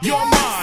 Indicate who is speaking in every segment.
Speaker 1: you're mine.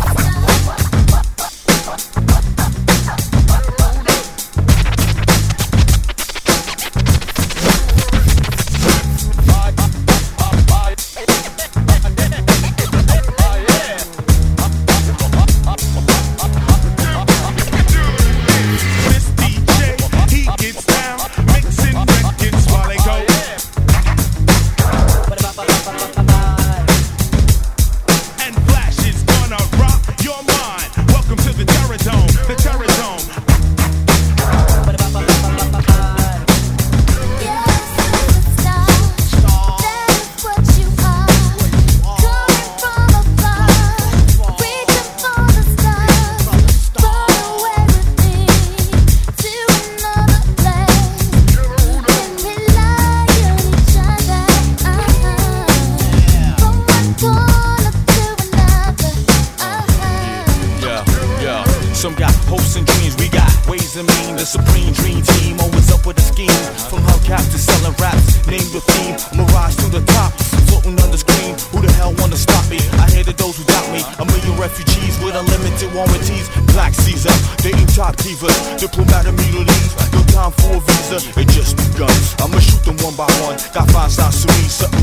Speaker 1: Some got hopes and dreams, we got ways and means. The supreme dream team, always up with a scheme. From hubcap to selling raps, name your theme. I'm a rise to the top, floating on the screen. Who the hell wanna stop me? I hated those who doubt me. A million refugees with unlimited warranties. Black Caesar, dating top divas. Diplomat of Middle East, no time for a visa. It just begun. I'ma shoot them one by one. Got 5 sides to me, something